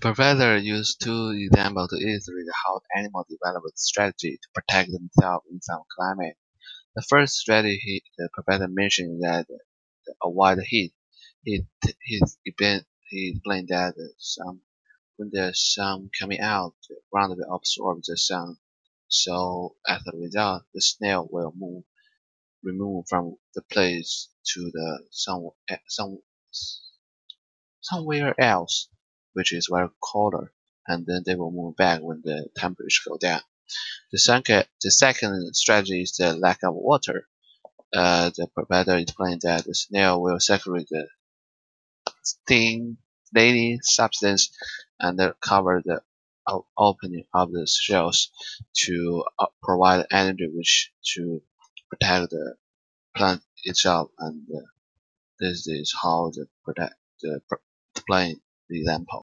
Professor used two examples to illustrate how animals develop a strategy to protect themselves in some climate. The first strategy the professor mentioned that to avoid heat. He, he explained that when the sun coming out, the ground will absorb the sun. So as a result, the snail will remove from the place to the somewhere else, which is very colder, and then they will move back when the temperature go down. The second strategy is the lack of water. The provider explained that the snail will secrete the stimulating substance and cover the opening of the shells to provide energy which to protect the plant itself, and this is how the protect the explain the example.